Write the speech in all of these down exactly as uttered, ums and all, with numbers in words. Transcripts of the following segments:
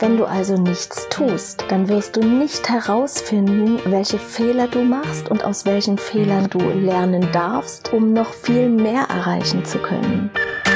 Wenn du also nichts tust, dann wirst du nicht herausfinden, welche Fehler du machst und aus welchen Fehlern du lernen darfst, um noch viel mehr erreichen zu können.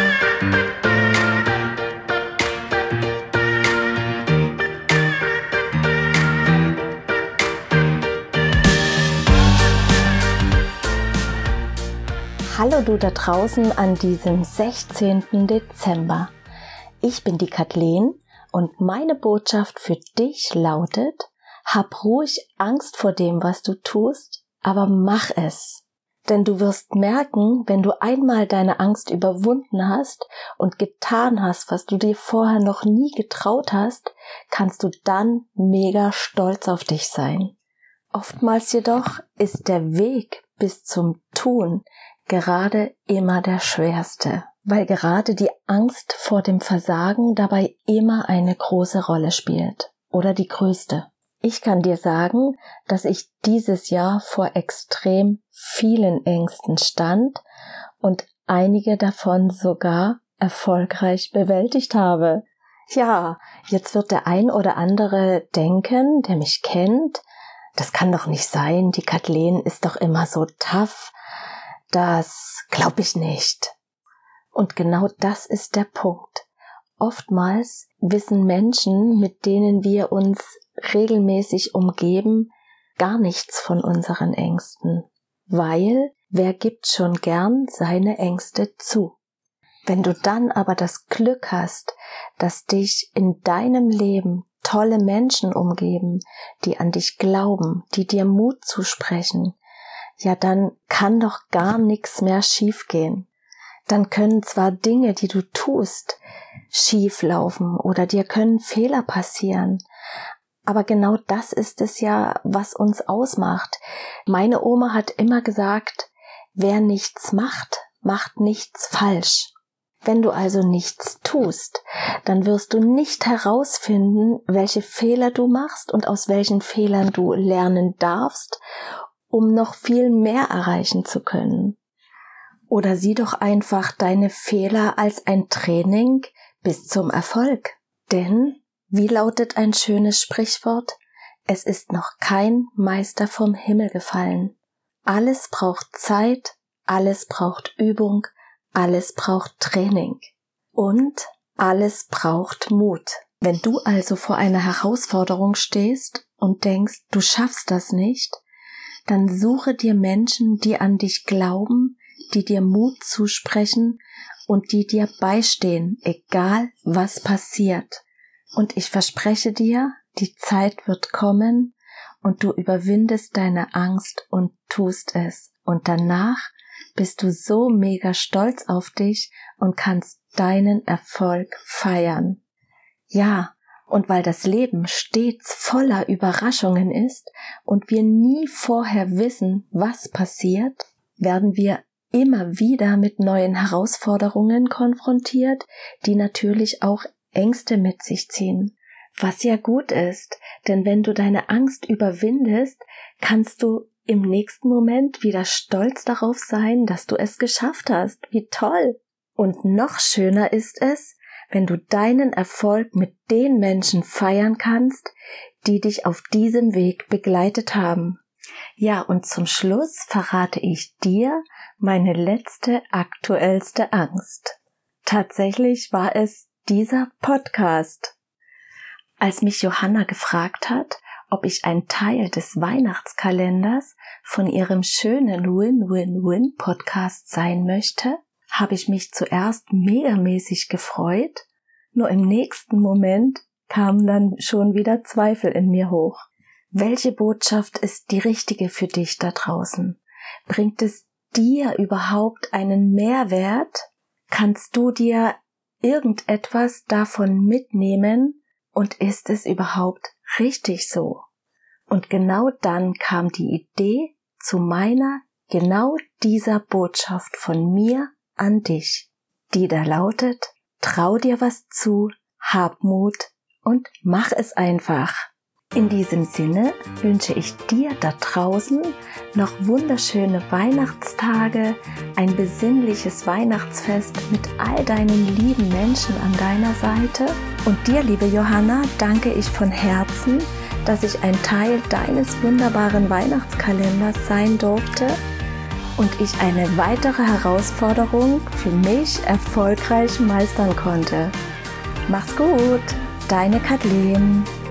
Hallo du da draußen an diesem sechzehnten Dezember. Ich bin die Kathleen und meine Botschaft für dich lautet: Hab ruhig Angst vor dem, was du tust, aber mach es. Denn du wirst merken, wenn du einmal deine Angst überwunden hast und getan hast, was du dir vorher noch nie getraut hast, kannst du dann mega stolz auf dich sein. Oftmals jedoch ist der Weg bis zum Tun gerade immer der schwerste, weil gerade die Angst vor dem Versagen dabei immer eine große Rolle spielt oder die größte. Ich kann dir sagen, dass ich dieses Jahr vor extrem vielen Ängsten stand und einige davon sogar erfolgreich bewältigt habe. Ja, jetzt wird der ein oder andere denken, der mich kennt, das kann doch nicht sein, die Kathleen ist doch immer so tough. Das glaube ich nicht. Und genau das ist der Punkt. Oftmals wissen Menschen, mit denen wir uns regelmäßig umgeben, gar nichts von unseren Ängsten. Weil, wer gibt schon gern seine Ängste zu? Wenn du dann aber das Glück hast, dass dich in deinem Leben tolle Menschen umgeben, die an dich glauben, die dir Mut zusprechen, ja, dann kann doch gar nichts mehr schiefgehen. Dann können zwar Dinge, die du tust, schief laufen oder dir können Fehler passieren, aber genau das ist es ja, was uns ausmacht. Meine Oma hat immer gesagt, wer nichts macht, macht nichts falsch. Wenn du also nichts tust, dann wirst du nicht herausfinden, welche Fehler du machst und aus welchen Fehlern du lernen darfst, um noch viel mehr erreichen zu können. Oder sieh doch einfach deine Fehler als ein Training bis zum Erfolg. Denn, wie lautet ein schönes Sprichwort, es ist noch kein Meister vom Himmel gefallen. Alles braucht Zeit, alles braucht Übung, alles braucht Training. Und alles braucht Mut. Wenn du also vor einer Herausforderung stehst und denkst, du schaffst das nicht, dann suche dir Menschen, die an dich glauben, die dir Mut zusprechen und die dir beistehen, egal was passiert. Und ich verspreche dir, die Zeit wird kommen und du überwindest deine Angst und tust es. Und danach bist du so mega stolz auf dich und kannst deinen Erfolg feiern. Ja, und weil das Leben stets voller Überraschungen ist und wir nie vorher wissen, was passiert, werden wir immer wieder mit neuen Herausforderungen konfrontiert, die natürlich auch Ängste mit sich ziehen. Was ja gut ist, denn wenn du deine Angst überwindest, kannst du im nächsten Moment wieder stolz darauf sein, dass du es geschafft hast. Wie toll! Und noch schöner ist es, wenn du deinen Erfolg mit den Menschen feiern kannst, die dich auf diesem Weg begleitet haben. Ja, und zum Schluss verrate ich dir meine letzte, aktuellste Angst. Tatsächlich war es dieser Podcast. Als mich Johanna gefragt hat, ob ich ein Teil des Weihnachtskalenders von ihrem schönen Win-Win-Win-Podcast sein möchte, habe ich mich zuerst megamäßig gefreut, nur im nächsten Moment kamen dann schon wieder Zweifel in mir hoch. Welche Botschaft ist die richtige für dich da draußen? Bringt es dir überhaupt einen Mehrwert? Kannst du dir irgendetwas davon mitnehmen und ist es überhaupt richtig so? Und genau dann kam die Idee zu meiner, genau dieser Botschaft von mir an dich, die da lautet: Trau dir was zu, hab Mut und mach es einfach. In diesem Sinne wünsche ich dir da draußen noch wunderschöne Weihnachtstage, ein besinnliches Weihnachtsfest mit all deinen lieben Menschen an deiner Seite. Und dir, liebe Johanna, danke ich von Herzen, dass ich ein Teil deines wunderbaren Weihnachtskalenders sein durfte und ich eine weitere Herausforderung für mich erfolgreich meistern konnte. Mach's gut, deine Kathleen.